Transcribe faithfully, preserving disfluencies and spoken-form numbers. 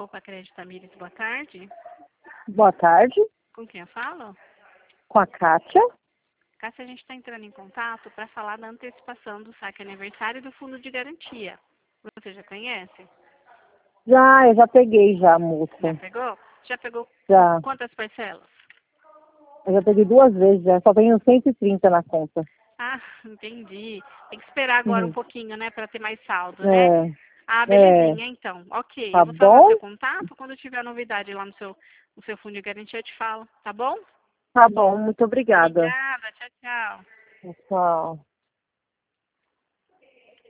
Copa Crédito Tamires, boa tarde. Boa tarde, Com quem eu falo? com a Kátia. Cássia, a gente está entrando em contato para falar da antecipação do saque aniversário do fundo de garantia. Você já conhece? Já, eu já peguei já, Já moça. pegou? Já pegou Já. quantas parcelas? Eu já peguei duas vezes já, só tenho cento e trinta na conta. Ah, entendi. Tem que esperar agora um Uhum. pouquinho, né, para ter mais saldo, né? É, Ah, é, belezinha, então. Ok, tá eu vou salvar bom? seu contato. Quando tiver novidade lá no seu, no seu fundo de garantia, eu te falo, tá bom? Tá bom, muito obrigada. Obrigada, tchau, tchau. Tchau.